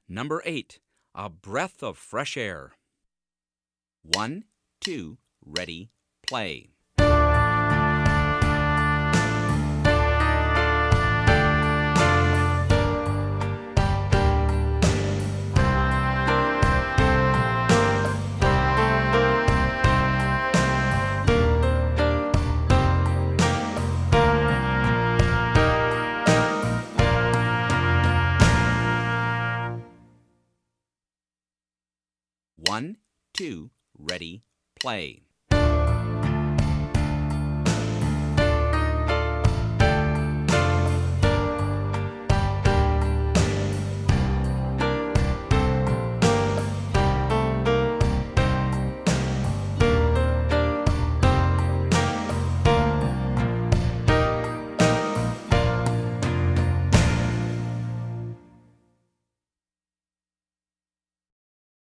Number 8. A breath of fresh air. 1, 2, ready, play. One, two, ready, play.